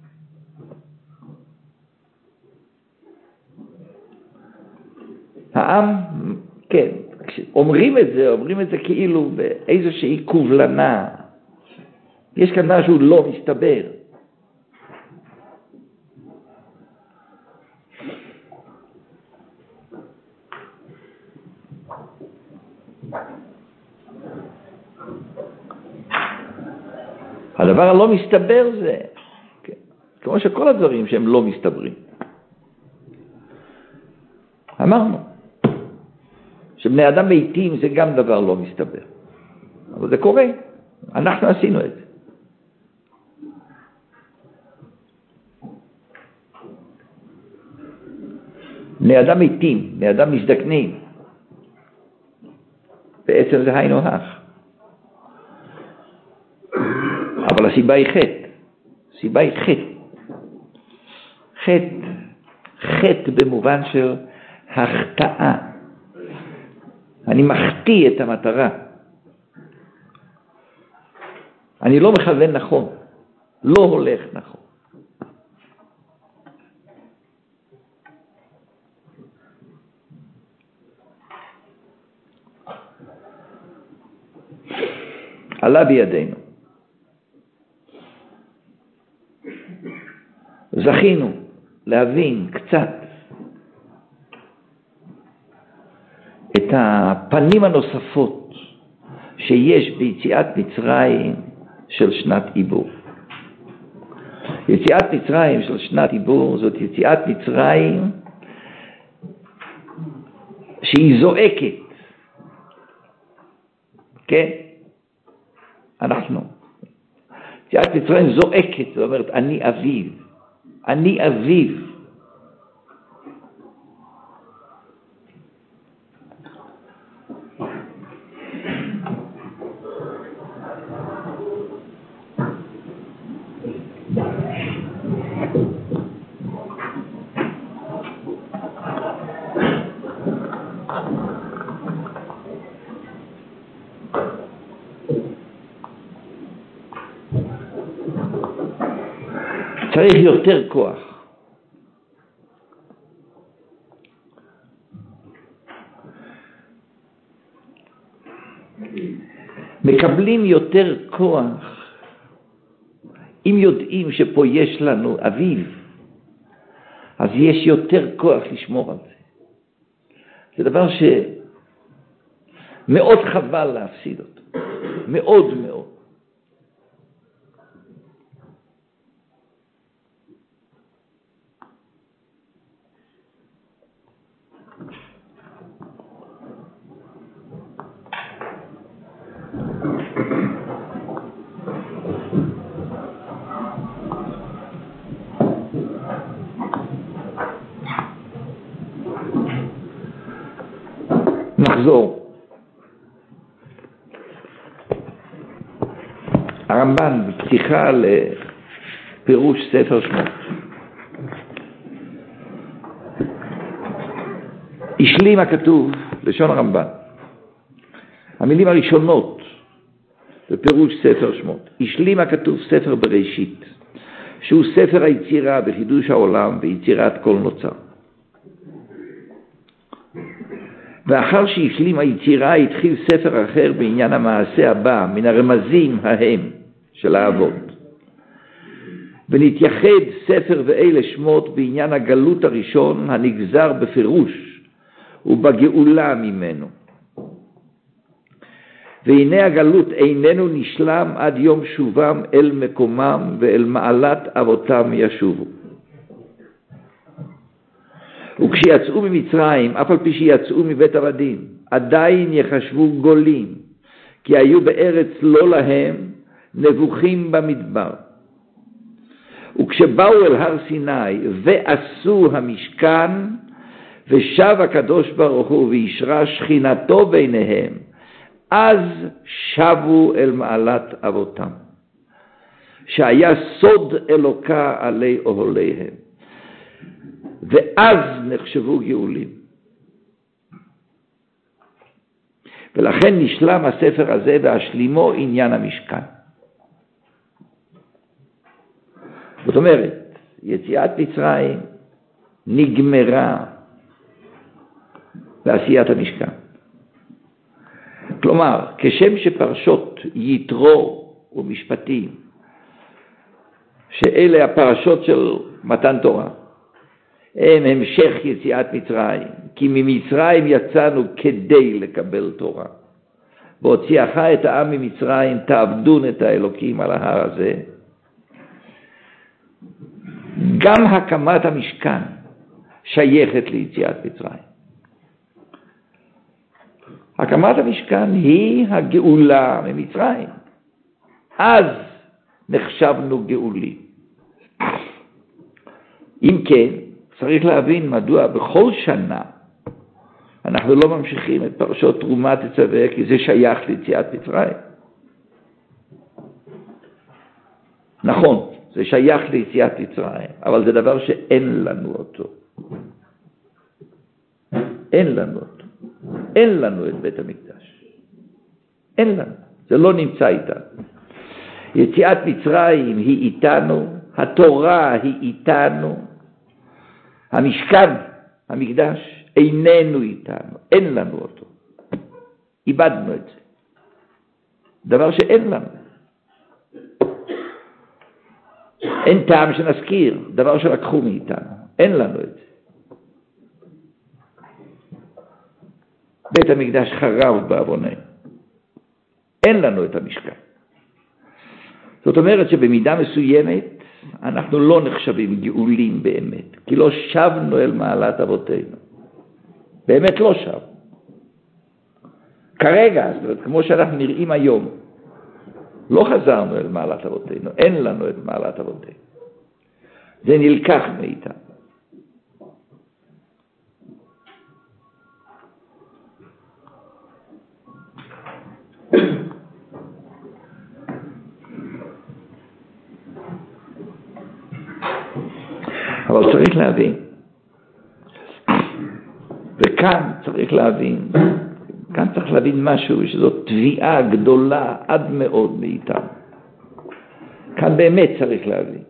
העם, כן, אומרים את זה כאילו באיזושהי כובלנה. יש כאן משהו לא מסתבר. הדבר הלא מסתבר זה, כן, כמו שכל הדברים שהם לא מסתברים. אמרנו שבני אדם מתים זה גם דבר לא מסתבר. אבל זה קורה. אנחנו עשינו את זה. בני אדם מתים, בני אדם מזדקנים. בעצם זה היינו הך. אבל הסיבה היא חטא. הסיבה היא חטא. חטא במובן של החטאה. אני מחטיא את המטרה. אני לא מכוון נכון. לא הולך נכון. עלה בידינו. זכינו להבין קצת את הפנים הנוספות שיש ביציאת מצרים של שנת עיבור. יציאת מצרים של שנת עיבור זאת יציאת מצרים שהיא זועקת. כן? אנחנו. יציאת מצרים זועקת, זאת אומרת, אני אביו. אני אביו. צריך יותר כוח. מקבלים יותר כוח אם יודעים שפה יש לנו אביב, אז יש יותר כוח לשמור על זה. זה דבר שמאוד חבל להפסיד אותו, מאוד מאוד. נחזור. הרמב"ן בפתיחה לפירוש ספר שמות השלים הכתוב, לשון הרמב"ן, המילים הראשונות בפירוש ספר שמות, השלים הכתוב ספר בראשית, שהוא ספר היצירה בחידוש העולם ויצירת כל נוצר. ואחר שהשלים היצירה התחיל ספר אחר בעניין המעשה הבא, מן הרמזים ההם של האבות. ונתייחד ספר ואלה שמות בעניין הגלות הראשון הנגזר בפירוש ובגאולה ממנו. והנה הגלות איננו נשלם עד יום שובם אל מקומם ואל מעלת אבותם ישובו. וכשיצאו ממצרים, אף על פי שיצאו מבית עבדים, עדיין יחשבו גולים, כי היו בארץ לא להם, נבוכים במדבר. וכשבאו אל הר סיני ועשו המשכן, ושב הקדוש ברוך הוא וישרה שכינתו ביניהם, אז שבו אל מעלת אבותם, שהיה סוד אלוקה עלי אוהליהם. ואז נחשבו גאולים. ולכן נשלם הספר הזה והשלימו עניין המשכן. זאת אומרת, יציאת מצרים נגמרה בעשיית המשכן. כלומר, כשם שפרשות יתרו ומשפטים, שאלה הפרשות של מתן תורה, הם המשך יציאת מצרים, כי ממצרים יצאנו כדי לקבל תורה. והוציאך את העם ממצרים, תעבדון את האלוקים על ההר הזה. גם הקמת המשכן שייכת ליציאת מצרים. הקמת המשכן היא הגאולה ממצרים. אז נחשבנו גאולים. אם כן, צריך להבין מדוע בכל שנה אנחנו לא ממשיכים את פרשות תרומה תצווה, כי זה שייך ליציאת מצרים. נכון, זה שייך ליציאת מצרים, אבל זה דבר שאין לנו אותו. אין לנו אותו. אין לנו את בית המקדש. אין לנו. זה לא נמצא איתנו. יציאת מצרים היא איתנו, התורה היא איתנו, המשכן, המקדש, איננו איתנו, אין לנו אותו. איבדנו את זה. דבר שאין לנו. אין טעם שנזכיר, דבר שלקחו מאיתנו. אין לנו את זה. בית המקדש חרב בעווננו. אין לנו את המשכן. זאת אומרת שבמידה מסוימת אנחנו לא נחשבים גאולים באמת, כי לא שבנו אל מעלת אבותינו. באמת לא שב. כרגע, זאת אומרת, כמו שאנחנו נראים היום, לא חזרנו אל מעלת אבותינו, אין לנו את מעלת אבותינו. זה נלקח מאיתנו. אבל צריך להבין, וכאן צריך להבין משהו, שזאת תביעה גדולה עד מאוד מאיתנו. כאן באמת צריך להבין.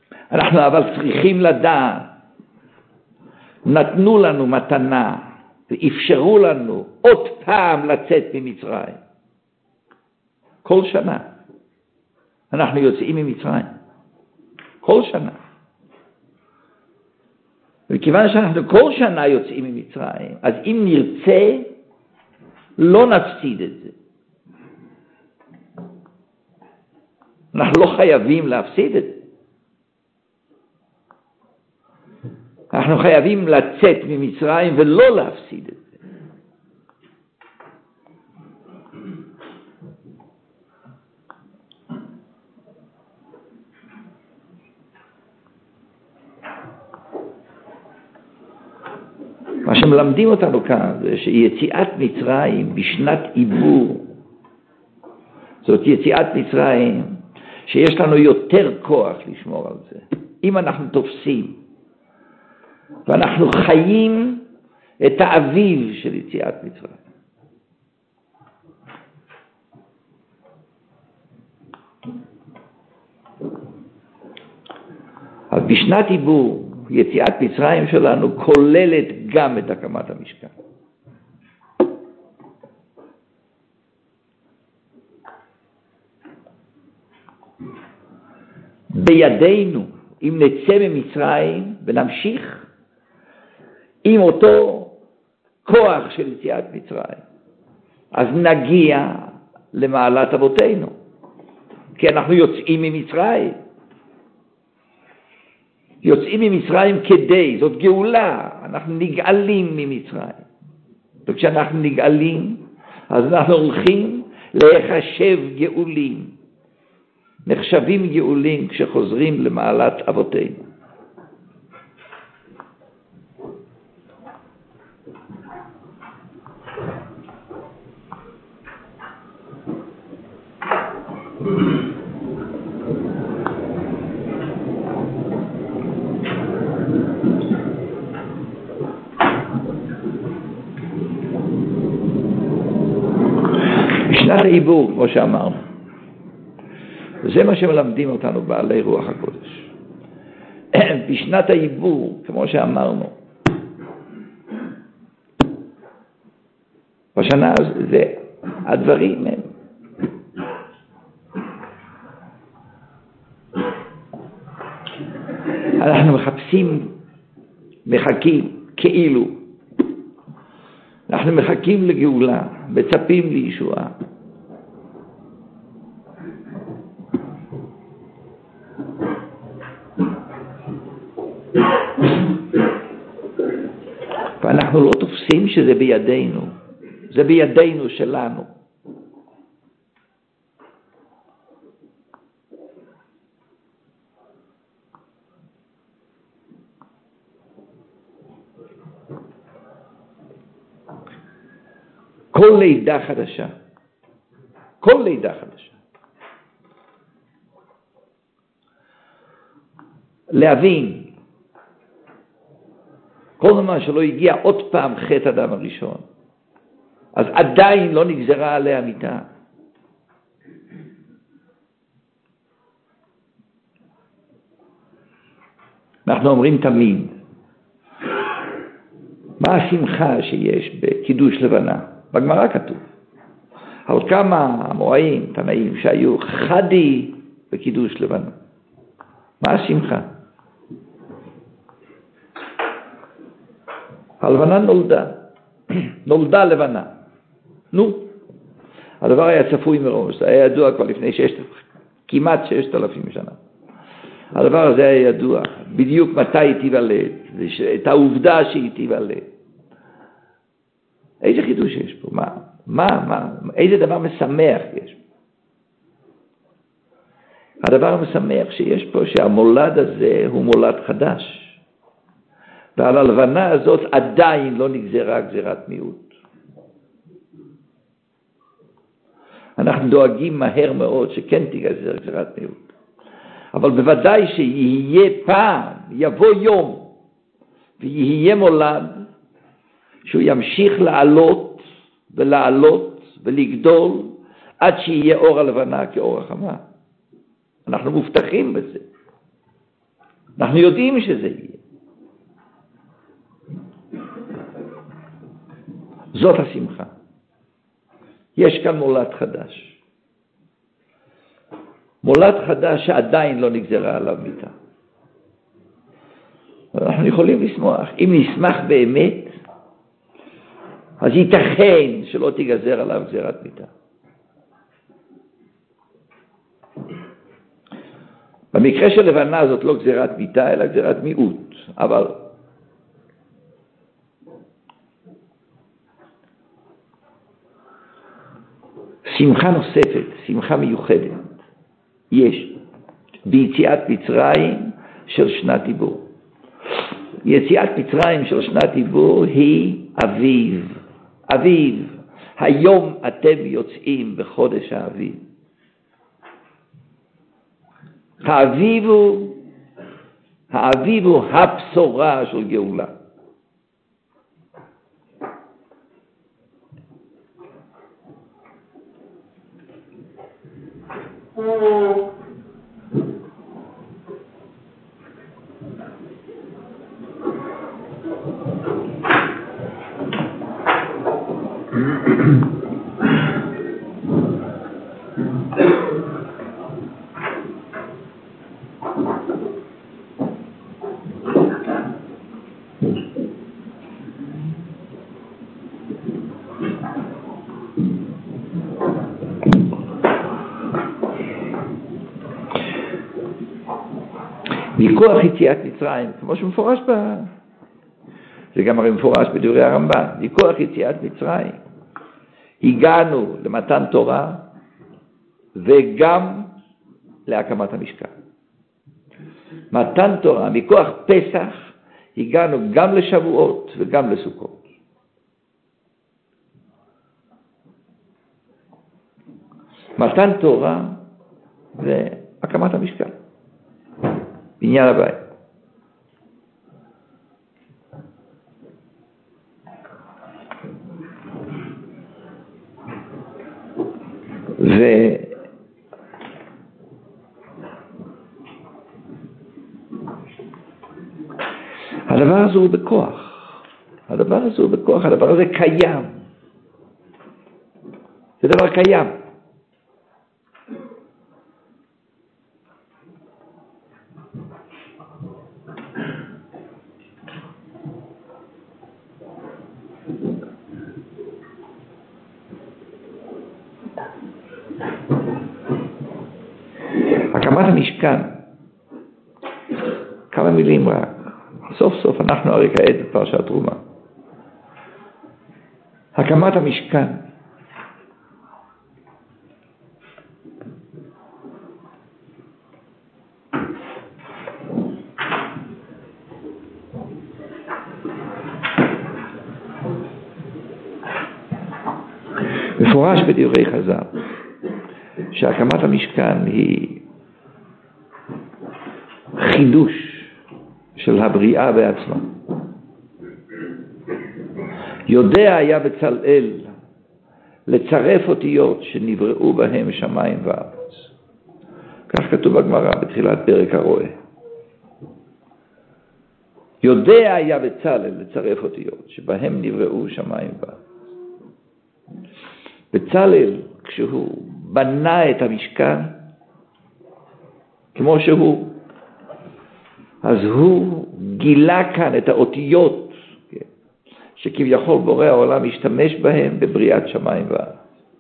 אנחנו אבל צריכים לדעת, נתנו לנו מתנה ואפשרו לנו עוד פעם לצאת ממצרים. כל שנה אנחנו יוצאים ממצרים. כל שנה. וכיוון שאנחנו כל שנה יוצאים ממצרים, אז אם נרצה, לא נפסיד את זה. אנחנו לא חייבים להפסיד את זה. אנחנו חייבים לצאת ממצרים ולא להפסיד את זה. מה שמלמדים אותנו כאן זה שיציאת מצרים בשנת עיבור, זאת יציאת מצרים שיש לנו יותר כוח לשמור על זה. אם אנחנו תופסים ואנחנו חיים את האביב של יציאת מצרים. אז בשנת עיבור, יציאת מצרים שלנו כוללת גם את הקמת המשכן. בידינו, אם נצא ממצרים ונמשיך עם אותו כוח של יציאת מצרים, אז נגיע למעלת אבותינו, כי אנחנו יוצאים ממצרים. יוצאים ממצרים כדי, זאת גאולה, אנחנו נגאלים ממצרים. וכשאנחנו נגאלים, אז אנחנו הולכים להיחשב גאולים. נחשבים גאולים כשחוזרים למעלת אבותינו. בשנת העיבור, כמו שאמרנו, זה מה שמלמדים אותנו בעלי רוח הקודש. בשנת העיבור, כמו שאמרנו, בשנה זה הדברים הם. אנחנו מחכים כאילו. אנחנו מחכים לגאולה, מצפים לישועה. ואנחנו לא תופסים שזה בידינו, זה בידינו שלנו. כל לידה חדשה, כל לידה חדשה, להבין, כל זמן שלא הגיע עוד פעם חטא אדם הראשון, אז עדיין לא נגזרה עליה מיתה. אנחנו אומרים תמיד, מה השמחה שיש בקידוש לבנה? בגמרא כתוב, על כמה המוראים, תנאים, שהיו חדי בקידוש לבנה. מה השמחה? הלבנה נולדה לבנה. נו, הדבר היה צפוי מראש, זה היה ידוע כבר לפני כמעט 6,000 שנה. הדבר הזה היה ידוע, בדיוק מתי היא תיוולד, את העובדה שהיא תיוולד. איזה חידוש יש פה? איזה דבר משמח יש פה? הדבר המשמח שיש פה שהמולד הזה הוא מולד חדש. ועל הלבנה הזאת עדיין לא נגזרה גזירת מיעוט. אנחנו דואגים מהר מאוד שכן תגזר גזירת מיעוט. אבל בוודאי שיהיה פעם, יבוא יום, ויהיה מולד, שהוא ימשיך לעלות ולעלות ולגדול, עד שיהיה אור הלבנה כאור החמה. אנחנו מובטחים בזה. אנחנו יודעים שזה יהיה. זאת השמחה. יש כאן מולד חדש. מולד חדש שעדיין לא נגזרה עליו מיתה. אנחנו יכולים לשמוח. אם נשמח באמת, אז ייתכן שלא תיגזר עליו גזירת מיתה. במקרה של לבנה זאת לא גזירת מיתה, אלא גזירת מיעוט. אבל שמחה נוספת, שמחה מיוחדת, יש ביציאת מצרים של שנת עיבור. יציאת מצרים של שנת עיבור היא אביב. אביב, היום אתם יוצאים בחודש האביב. האביב הוא הבשורה של גאולה. מכוח יציאת מצרים, כמו שמפורש זה גם הרי מפורש בדברי הרמב"ן, מכוח יציאת מצרים הגענו למתן תורה וגם להקמת המשכן. מתן תורה, מכוח פסח הגענו גם לשבועות וגם לסוכות. מתן תורה והקמת המשכן, בניין הבית. הדבר הזה הוא בכוח. הדבר הזה הוא בכוח, הדבר הזה קיים. זה דבר קיים. הקמת המשכן, כמה מילים רק. סוף סוף אנחנו הרי כעת בפרשת תרומה. הקמת המשכן. מפורש בדברי חז"ל שהקמת המשכן היא חידוש של הבריאה בעצמה. יודע היה בצלאל לצרף אותיות שנבראו בהם שמיים וארץ. כך כתוב בגמרא בתחילת פרק הרואה. יודע היה בצלאל לצרף אותיות שבהם נבראו שמיים וארץ. בצלאל, כשהוא בנה את המשכן כמו שהוא, אז הוא גילה כאן את האותיות שכביכול בורא העולם משתמש בהם בבריאת שמיים וארץ.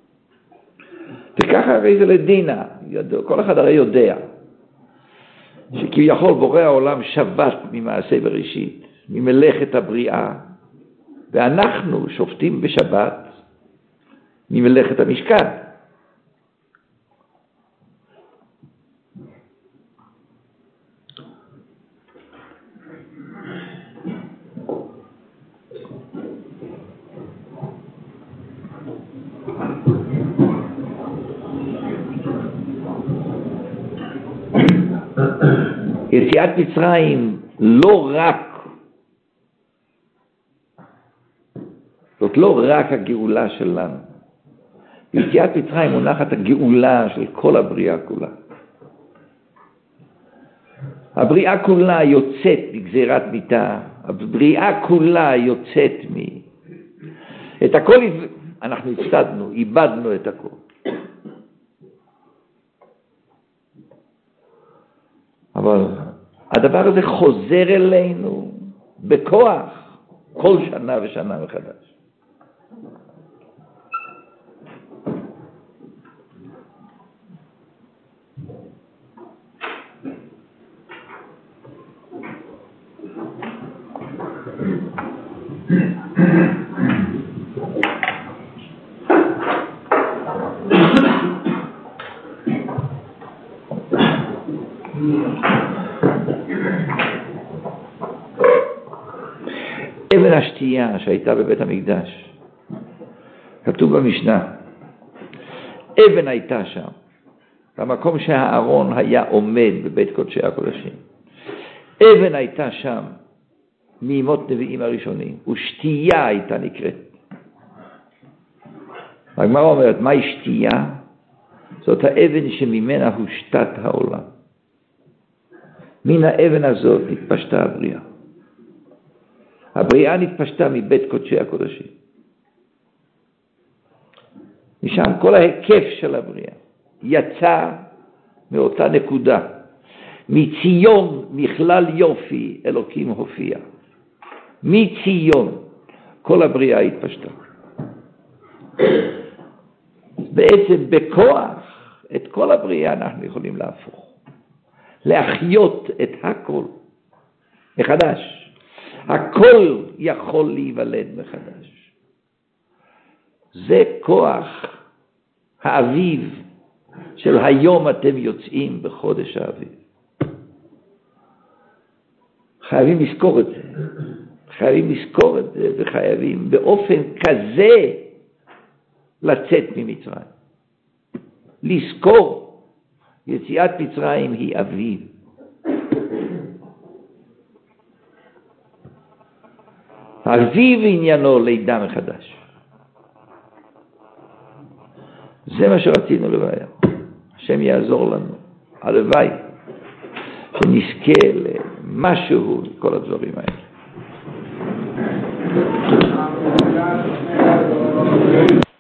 וככה הרי זה לדינה, כל אחד הרי יודע שכביכול בורא העולם שבת ממעשה בראשית, ממלאכת הבריאה, ואנחנו שופטים בשבת ממלאכת המשכן. יציאת מצרים זאת לא רק הגאולה שלנו. ביציאת מצרים מונחת הגאולה של כל הבריאה כולה. הבריאה כולה יוצאת מגזירת מיתה, הבריאה כולה יוצאת את הכל אנחנו הפסדנו, איבדנו את הכל. אבל הדבר הזה חוזר אלינו בכוח כל שנה ושנה מחדש. אבן השתייה שהייתה בבית המקדש, כתוב במשנה, אבן הייתה שם, במקום שהארון היה עומד בבית קודשי הקודשים. אבן הייתה שם מימות נביאים הראשונים, ושתייה הייתה נקראת. הגמרא אומרת, מהי שתייה? זאת האבן שממנה הושתת העולם. מן האבן הזאת התפשטה הבריאה. הבריאה נתפשטה מבית קודשי הקודשים. משם כל ההיקף של הבריאה יצא מאותה נקודה. מציון מכלל יופי אלוקים הופיע. מציון כל הבריאה התפשטה. בעצם בכוח את כל הבריאה אנחנו יכולים להפוך. להחיות את הכל מחדש. הכל יכול להיוולד מחדש. זה כוח האביב של היום אתם יוצאים בחודש האביב. חייבים לזכור את זה. חייבים לזכור את זה וחייבים באופן כזה לצאת ממצרים. לזכור יציאת מצרים היא אביב. אביב עניינו לידה מחדש. זה מה שרצינו לבעיה. השם יעזור לנו. הלוואי שנזכה למשהו כל הדברים האלה.